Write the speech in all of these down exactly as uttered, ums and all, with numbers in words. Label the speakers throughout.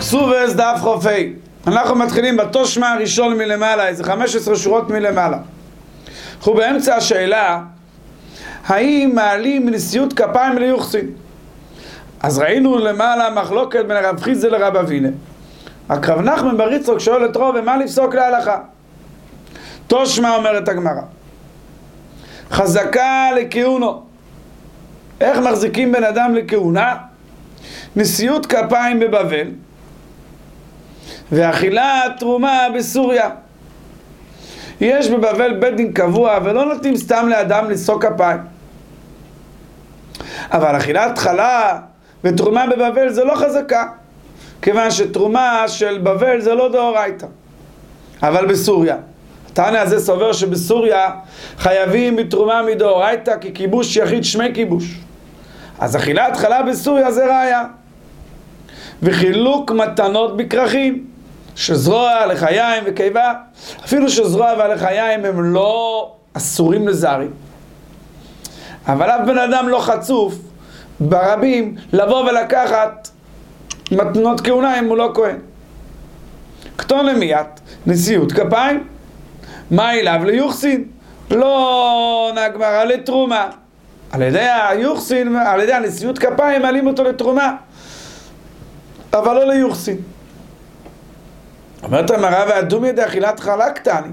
Speaker 1: סובס דף חופי. אנחנו מתחילים בתושמה הראשון מלמעלה, איזה חמש עשרה שורות מלמעלה. אנחנו באמצע השאלה, האם מעלים מנשיאות כפיים ליוחסין? אז ראינו למעלה מחלוקת בין הרב חיסדא לרב אבינה. רק רב נחמן בר יצחק שואל את רוב, ומה לפסוק להלכה? תושמה אומרת הגמרא, חזקה לכהונו. איך מחזיקים בן אדם לכהונה? נשיאות כפיים בבבל ואכילת תרומה בסוריה. יש בבבל בית דין קבוע ולא נותנים סתם לאדם לשוא כפיים, אבל אכילת חלה ותרומה בבבל זה לא חזקה, כיוון שתרומה של בבל זה לא דאורייתא. אבל בסוריה, התנא הזה סובר שבסוריה חייבים בתרומה מדאורייתא, כי כיבוש יחיד שמי כיבוש. אז אכילת חלה בסוריה זה ראיה. וחילוק מתנות בכרכים, שזרוע לחיים וקיבה, אפילו שזרוע ולחיים הם לא אסורים לזרים, אבל אף בן אדם לא חצוף ברבים לבוא ולקחת מתנות כהונה אם הוא לא כהן. כתון למיית נשיאות כפיים, מה אליו ליוחסין? לא נגמרה לתרומה. על ידי היוחסין, על ידי הנשיאות כפיים מעלים אותו לתרומה, אבל לא ליוחסין. אומרת המראה, והדומי דאכילת חלה קטני.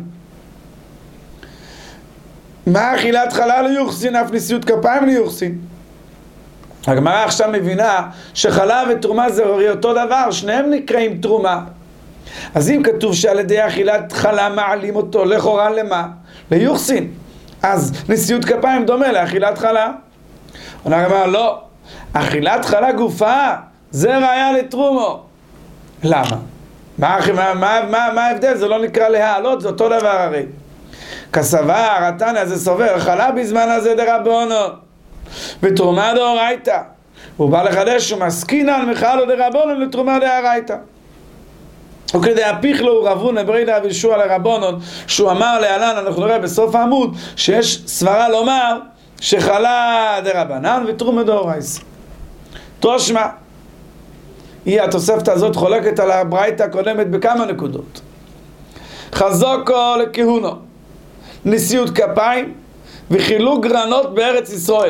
Speaker 1: מה אכילת חלה ליוחסין אף נשיאות כפיים ליוחסין? הגמרא עכשיו מבינה שחלה ותרומה זה הרי אותו דבר, שניהם נקראים תרומה. אז אם כתוב שעל ידי אכילת חלה מעלים אותו לכאורה למה? ליוחסין. אז נשיאות כפיים דומה לאכילת חלה. אומר הגמרא, לא, אכילת חלה גופה זה ראיה לתרומו. למה? מה, מה, מה, מה, מה ההבדל? זה לא נקרא להעלות, זה אותו דבר הרי. כסבר, התנא הזה סובר, חלה בזמן הזה דרבנן ותרומה דאורייתא. הוא בא לחדש ומסכינן מחלה דרבנן לתרומה דאורייתא. וכדי הפיך לו רב הונא ברי דרב יהושע לרבנן, שהוא אמר להלן, אנחנו נראה בסוף העמוד, שיש סברה לומר שחלה דרבנן ותרומה דאורייתא. תושמה, היא התוספת הזאת חולקת על הברייתא הקודמת בכמה נקודות. חזוקו לכהונו, נשיאות כפיים וחילוק גרנות בארץ ישראל.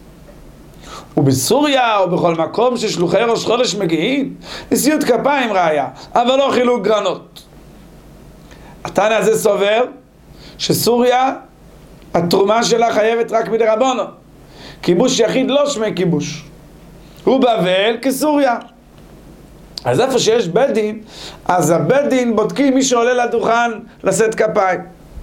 Speaker 1: ובסוריה או בכל מקום ששלוחי ראש חודש מגיעים, נשיאות כפיים ראיה, אבל לא חילוק גרנות. התנא הזה סובר שסוריה התרומה שלה חייבת רק מדרבנן, כיבוש יחיד לא שמי כיבוש, ובבל כסוריה. אז איפה שיש בית דין, אז הבית דין בודקים מי שעולה לדוכן לשאת כפיים.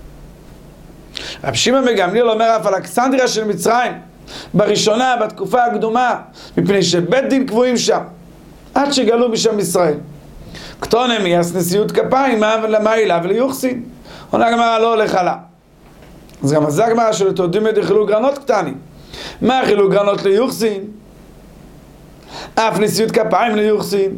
Speaker 1: רב שמעון בן גמליאל אומר אף אלכסנדריה של מצרים בראשונה בתקופה הקדומה, מפני שבית דין קבועים שם עד שגלו משם ישראל. כתון אמיאס נשיאות כפיים, מה אליו ליוחסין? עונה הגמרא לא הולך עלה. אז גם זה הגמרא של תודימא דחילוק גרנות קטני. מה חילוק גרנות ליוחסין? אף נשיאות כפיים ליוחסין.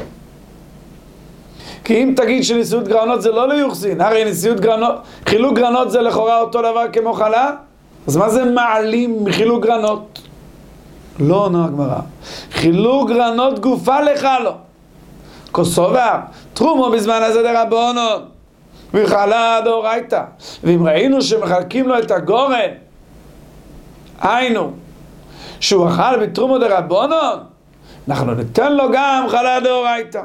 Speaker 1: כי אם תגיד שנשיאות גרנות זה לא ליוחסין, הרי נשיאות גרנות, חילוק גרנות זה לכאורה אותו דבר כמו חלה, אז מה זה מעלים מחילוק גרנות? לא עונה הגמרא, חילוק גרנות גופה לחלו. כסובר, תרומו בזמן הזה דרבנן וחלה דאורייתא. ואם ראינו שמחלקים לו את הגורן, היינו שהוא אכל בתרומו דרבנן, אנחנו ניתן לו גם חלה דאורייתא.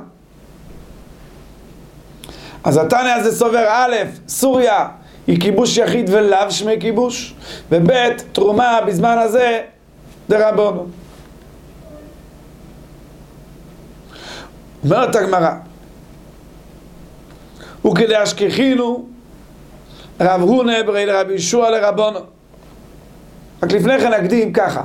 Speaker 1: אז התנא הזה סובר א', סוריה היא כיבוש יחיד ולאו שמי כיבוש, וב' תרומה בזמן הזה דרבנן. אומרת הגמרא, וכדאשכחינו רב הונא ברי דרב יהושע לרבנן. רק לפני כן נקדים ככה,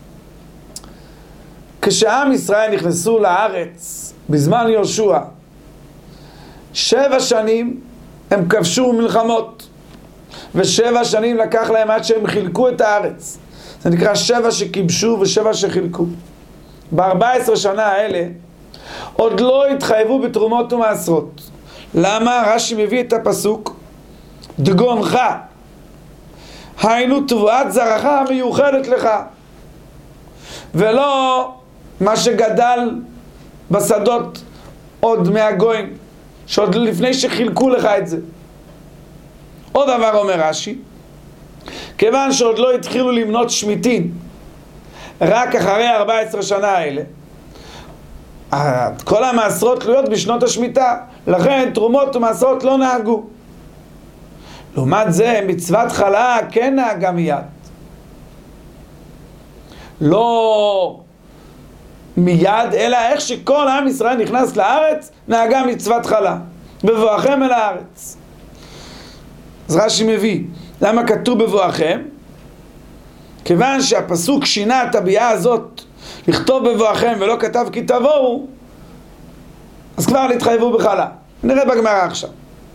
Speaker 1: כשעם ישראל נכנסו לארץ בזמן יהושע, שבע שנים הם כבשו מלחמות, ושבע שנים לקח להם עד שהם חילקו את הארץ. זה נקרא שבע שכיבשו ושבע שחילקו. בארבע עשרה שנה האלה עוד לא התחייבו בתרומות ומעשרות. למה? רש"י מביא את הפסוק דגונך, היינו תבואת זרעך המיוחדת לך, ולא מה שגדל בשדות עוד מהגויים, שעוד לפני שחילקו לך את זה. עוד דבר אומר רש"י, כיוון שעוד לא התחילו למנות שמיטין, רק אחרי ארבע עשרה שנה האלה, כל המעשרות תלויות בשנות השמיטה, לכן תרומות ומעשרות לא נהגו. לעומת זה, מצוות חלה כן נהגה מיד. לא מיד, אלא איך שכל עם ישראל נכנס לארץ, נהגה מצוות חלה. בבואכם אל הארץ. אז רש"י מביא, למה כתוב בבואכם? כיוון שהפסוק שינה את הביאה הזאת לכתוב בבואכם ולא כתב כי תבואו, אז כבר להתחייבו בחלה. נראה בגמרא עכשיו.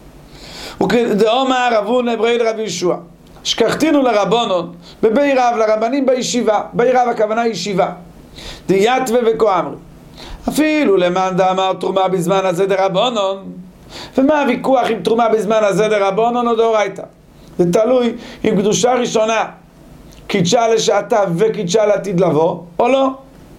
Speaker 1: וכדאמר רב הונא ברי רבי יהושע, שכחתינו לרבונון בבי רב, לרבנים בישיבה. בי רב הכוונה ישיבה. דייתווה וכאמרי. אפילו למאן דאמר תרומה בזמן הזה דרבונון. ומה הוויכוח אם תרומה בזמן הזה דרבונון או דאורייתא? זה תלוי אם קדושה ראשונה קידשה לשעתה וקידשה לעתיד לבוא או לא.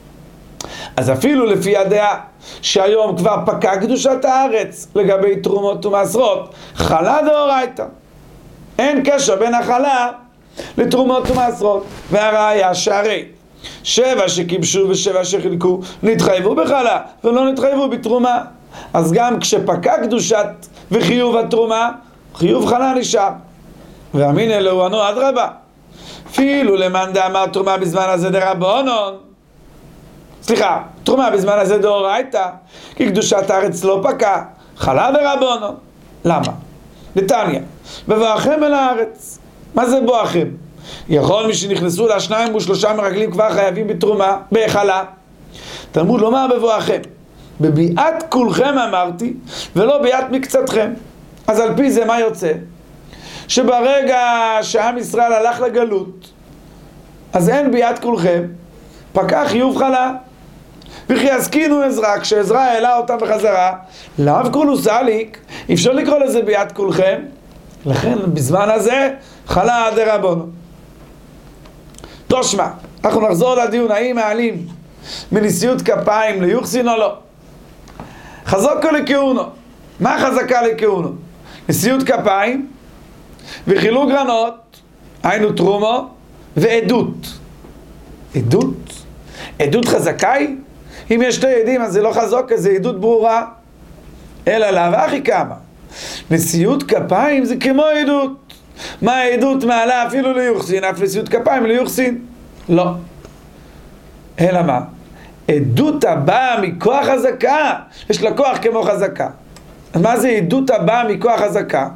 Speaker 1: אז אפילו לפי הדעה שהיום כבר פקע קדושת הארץ לגבי תרומות ומעשרות, חלה דאורייתא. אין קשר בין החלה לתרומות ומעשרות. והראיה שהרי שבע שכיבשו ושבע שחילקו נתחייבו בחלה ולא נתחייבו בתרומה. אז גם כשפקע קדושת וחיוב התרומה, חיוב חלה נשאר. ואמינא לו ענו אדרבה, אפילו למאן דאמר תרומה בזמן הזה דרבונון, סליחה, תרומה בזמן הזה דאורייתא, כי קדושת הארץ לא פקע, חלה דרבונון. למה? נתניה, בבואכם אל הארץ. מה זה בואכם? יכול מי שנכנסו לה שניים ושלושה מרגלים כבר חייבים בתרומה, בחלה. תלמוד לומר בבואכם, בביאת כולכם אמרתי, ולא ביאת מקצתכם. אז על פי זה מה יוצא? שברגע שעם ישראל הלך לגלות, אז אין ביאת כולכם, פקע חיוב חלה. וכי עסקינו עזרא, כשעזרא העלה אותם בחזרה, לאו כולו סליק, אפשר לקרוא לזה ביאת כולכם, לכן בזמן הזה חלה דרבונון. תושמע, אנחנו נחזור לדיון, האם מעלים מנשיאות כפיים ליוחסין או לא? חזקו לכהונו. מה חזקה לכהונו? נשיאות כפיים וחילוק גרנות, היינו תרומו, ועדות. עדות? עדות חזקה היא? אם יש שתי עדים אז זה לא חזוק, זה עדות ברורה. אלא לאו הכי כמה. נשיאות כפיים זה כמו עדות. מה העדות מעלה אפילו ליוחסין, אף נשיאות כפיים ליוחסין? לא. אלא מה? עדות הבאה מכוח חזקה, יש לה כוח כמו חזקה. אז מה זה עדות הבאה מכוח חזקה?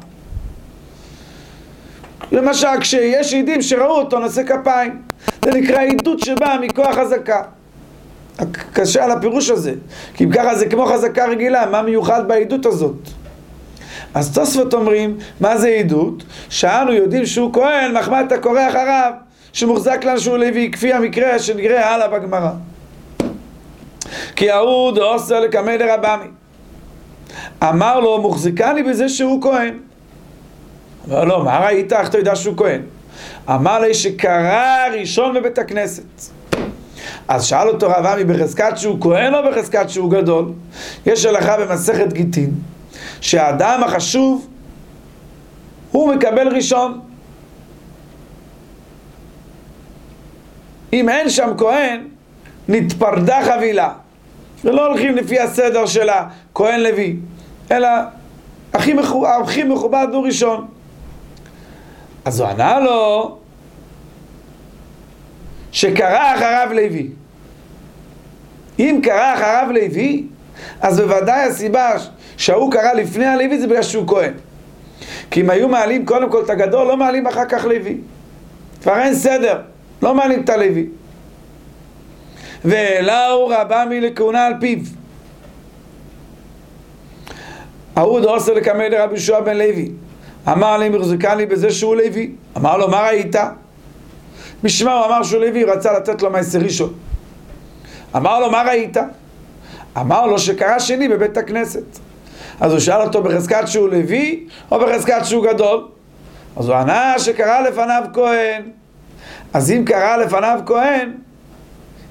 Speaker 1: למשל, כשיש עדים שראו אותו נושא כפיים, זה נקרא עדות שבאה מכוח חזקה. קשה על הפירוש הזה, כי אם ככה זה כמו חזקה רגילה, מה מיוחד בעדות הזאת? אז תוספות אומרים, מה זה עדות? שאנו יודעים שהוא כהן, מחמת הקורא אחריו, שמוחזק לנו שהוא לוי, כפי המקרה שנראה הלאה בגמרא. כי ההוא דאוסר לקמא דרבמי, אמר לו, מוחזיקני בזה שהוא כהן. אמר לו, מה ראית? איך אתה יודע שהוא כהן? אמר לי שקרא ראשון בבית הכנסת. אז שאל אותו רב עמי, בחזקת שהוא כהן או בחזקת שהוא גדול? יש הלכה במסכת גיטין, שהאדם החשוב הוא מקבל ראשון. אם אין שם כהן, נתפרדה חבילה. ולא הולכים לפי הסדר של הכהן לוי, אלא הכי מכובד, הכי מכובד הוא ראשון. אז הוא ענה לו שקרא אחריו לוי. אם קרא אחריו לוי, אז בוודאי הסיבה שהוא קרא לפני הלוי זה בגלל שהוא כהן. כי אם היו מעלים קודם כל את הגדול, לא מעלים אחר כך לוי. כבר אין סדר, לא מעלים את הלוי. ואלהו רבמי לכהונה על פיו. ההוא דאוסר לקמא דרבי יהושע בן לוי, אמר לי, מחזיקן לי בזה שהוא לוי. אמר לו, מה ראית? משמע הוא אמר שהוא לוי, רצה לתת לו מעשר ראשון. אמר לו, מה ראית? אמר לו שקרא שני בבית הכנסת. אז הוא שאל אותו, בחזקת שהוא לוי או בחזקת שהוא גדול? אז הוא ענה שקרא לפניו כהן. אז אם קרא לפניו כהן,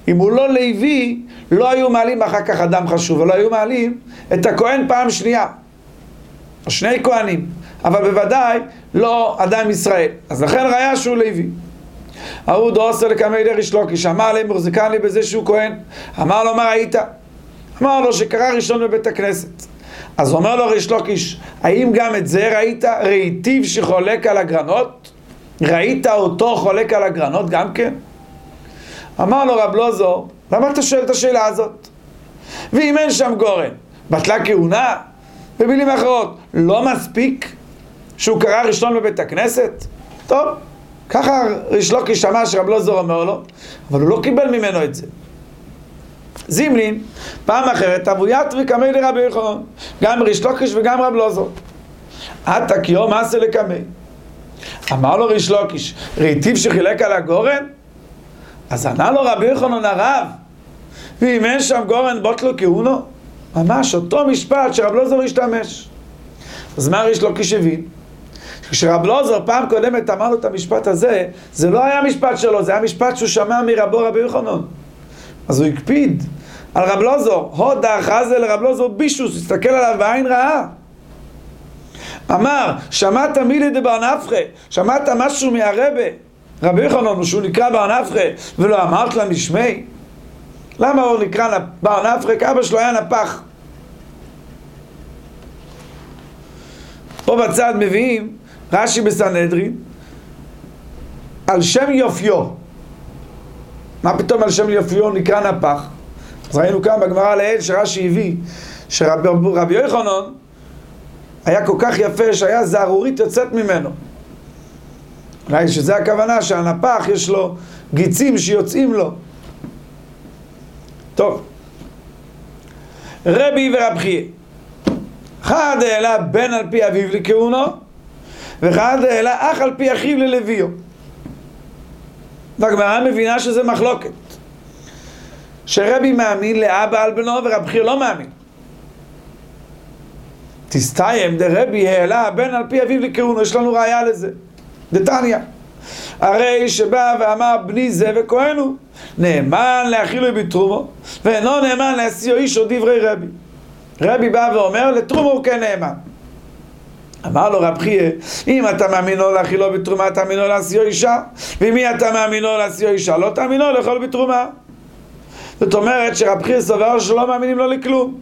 Speaker 1: אם הוא לא לוי, לא היו מעלים אחר כך אדם חשוב, ולא היו מעלים את הכהן פעם שנייה. שני כהנים, אבל בוודאי לא אדם ישראל. אז לכן ראיה שהוא לוי. ההוא דורסר לקמי דריש לוקיש, אמר להם, מוחזקן לי בזה שהוא כהן. אמר לו, מה ראית? אמר לו שקרא ראשון בבית הכנסת. אז אומר לו ריש לוקיש, האם גם את זה ראית? ראיתיו שחולק על הגרנות? ראית אותו חולק על הגרנות גם כן? אמר לו רב לוזור, למה אתה שואל את השאלה הזאת? ואם אין שם גורן, בטלה כהונה? במילים אחרות, לא מספיק שהוא קרא ראשון בבית הכנסת? טוב, ככה ריש לוקיש שמע שרב לוזור אומר לו, אבל הוא לא קיבל ממנו את זה. זימלין, פעם אחרת, אבוית וקמי לרבי יוחנן, גם ריש לוקיש וגם רב לוזור. עתה קיום מעשה לקמי. אמר לו ריש לוקיש, ראיתיו שחילק על הגורן? אז ענה לו רבי יוחנן הרב, ואם אין שם גורן בוטלו כהונו? ממש אותו משפט שרב לוזור השתמש. אז מה ריש לוקיש הבין? כשרב לוזור פעם קודמת אמר לו את המשפט הזה, זה לא היה משפט שלו, זה היה משפט שהוא שמע מרבו רבי יוחנן. אז הוא הקפיד על רב לוזור, הודה חזה לרב לוזור בישוס, הסתכל עליו בעין רעה. אמר, שמעת מילי דבר נפחה, שמעת משהו מהרבה, רבי יוחנן, שהוא נקרא בר נפחה, ולא אמרת לה משמי? למה הוא נקרא בר נפחה? כי אבא שלו היה נפח. פה בצד מביאים רש"י בסנהדרין על שם יופיו. מה פתאום על שם יופיו נקרא נפח? אז ראינו כאן בגמרא לעיל שרש"י הביא שרבי יוחנן היה כל כך יפה שהיה זערורית יוצאת ממנו. אולי שזה הכוונה שהנפח יש לו גיצים שיוצאים לו. טוב, רבי ורב חייא, אחד העלה בן על פי אביו לכהונו, ואחד העלה אח על פי אחיו ללוויו. והגמרא מבינה שזה מחלוקת, שרבי מאמין לאבא על בנו ורב חייא לא מאמין. תסתיים דרבי העלה בן על פי אביו לכהונו, יש לנו ראיה לזה. דתניא, הרי שבא ואמר בני זה וכהן הוא, נאמן להאכילו בתרומו, ואינו נאמן להשיאו איש או דברי רבי. רבי בא ואומר לתרומו הוא כן נאמן. אמר לו רב חייא, אם אתה מאמינו להאכילו בתרומה תאמינו להשיאו אישה, ואם אתה מאמינו להשיאו אישה לא תאמינו לאכול בתרומה. זאת אומרת שרב חייא סבר שלא מאמינים לו לכלום.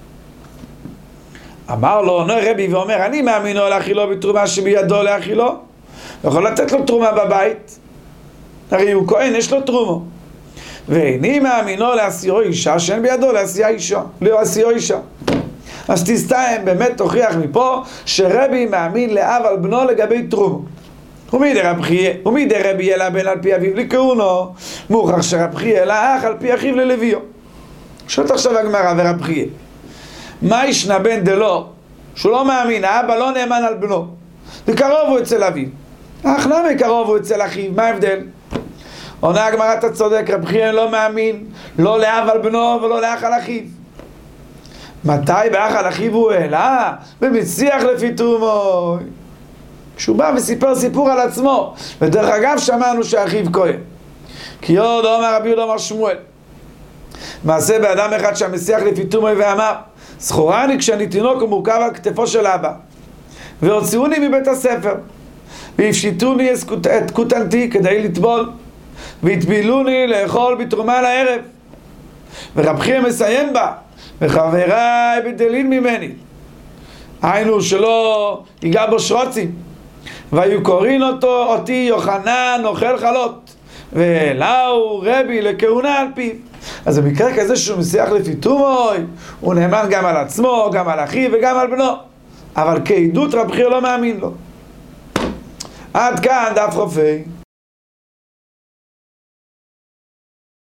Speaker 1: אמר לו עונה רבי ואומר, אני מאמינו להאכילו בתרומה שבידו להאכילו, יכול לתת לו תרומה בבית, הרי הוא כהן, יש לו תרומו. ואיני מאמינו להשיאו אישה שאין בידו להשיאה אישה, להשיאו אישה. אז תסתיים, באמת תוכיח מפה שרבי מאמין לאב על בנו לגבי תרומו. ומי דרבי אלא בן על פי אביו לכהונו, מוכח שרב חייא אלא אח על פי אחיו ללוויו. שואלת עכשיו הגמרא ורב חייא, מה ישנה בן דלא, שהוא לא מאמין, האבא לא נאמן על בנו, וקרוב הוא אצל אביו, אך למה קרוב הוא אצל אחיו? מה ההבדל? עונה הגמרא, אתה צודק, רב חייא לא מאמין לא לאב על בנו ולא לאח על אחיו. מתי באח על אחיו הוא העלה? במשיח לפי תרומו, כשהוא בא וסיפר סיפור על עצמו. ודרך אגב שמענו שאחיו כהן, כי עוד אומר רבי יהודה אמר שמואל, מעשה באדם אחד שהמשיח לפי תרומו ואמר, זכורני כשאני תינוק ומורכב על כתפו של אבא, והוציאוני מבית הספר והפשיטוני את קוטנתי כדי לטבול, והטבילוני לאכול בתרומה לערב. ורב חייא מסיים בה, וחבריי בדלין ממני, היינו שלא ייגע בו שרוצים, והיו קוראים אותו אותי יוחנן אוכל חלות, ואליהו רבי לכהונה על פיו. אז במקרה כזה שהוא משיח לפי תרומו, הוא נאמן גם על עצמו, גם על אחיו וגם על בנו, אבל כעדות רב חייא לא מאמין לו. עד כאן דף חופי.